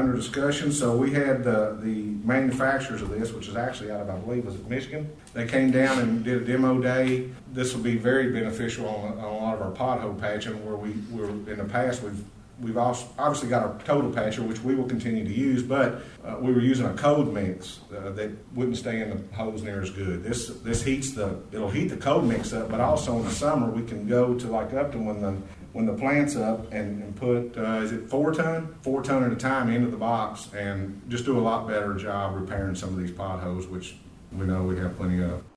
under discussion. So we had the manufacturers of this, which is actually out of, I believe, was it Michigan? They came down and did a demo day. This will be very beneficial on a lot of our pothole patching, where we were in the past we've obviously got our total patcher, which we will continue to use, but we were using a cold mix that wouldn't stay in the hose near as good. This it'll heat the cold mix up, but also in the summer we can go to like Upton when the plant's up and put is it 4 ton at a time into the box, and just do a lot better job repairing some of these potholes, which we know we have plenty of.